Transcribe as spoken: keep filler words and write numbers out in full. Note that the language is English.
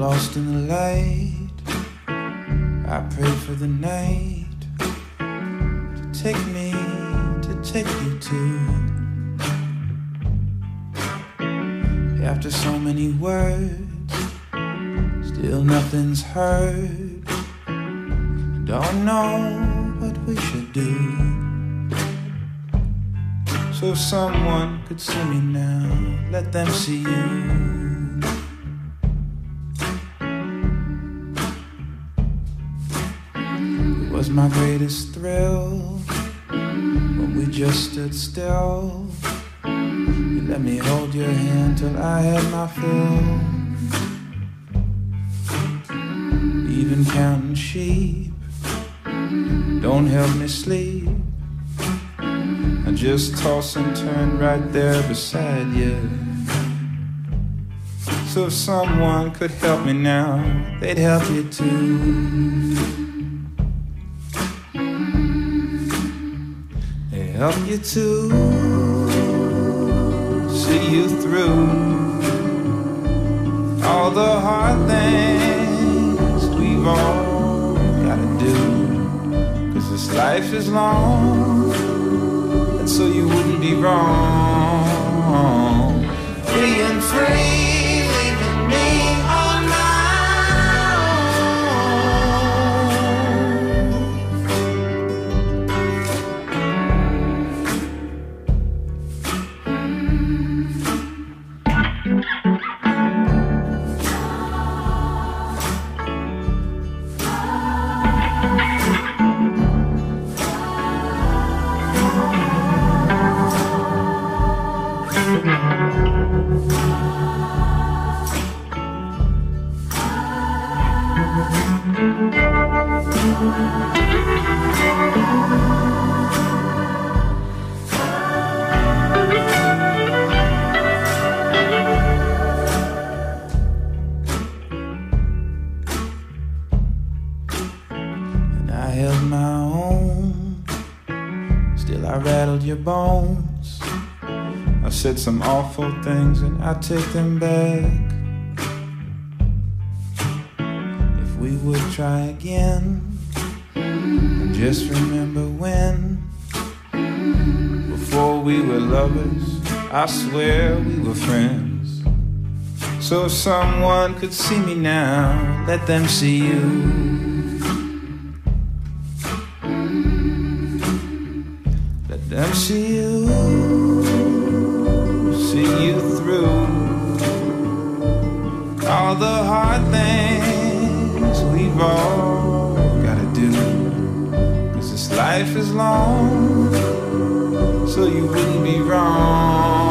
lost in the light, I pray for the night to take me, to take you to. After so many words, still nothing's heard. Don't know what we should do. So if someone could see me now, let them see you. It was my greatest thrill when we just stood still. You let me hold your hand till I had my fill. Even counting sheep don't help me sleep. I just toss and turn right there beside you. So if someone could help me now, they'd help you too. They help you too. See you through all the hard things we've all gotta do. Cause this life is long, and so you wouldn't be wrong being free, leaving me on my And I held my own, still I rattled your bones. I said some awful things and I take them back. If we would try again, and just remember when, before we were lovers, I swear we were friends. So if someone could see me now, let them see you. Let them see you. See you through all the hard things we've all gotta do. Cause this life is long, so you wouldn't be wrong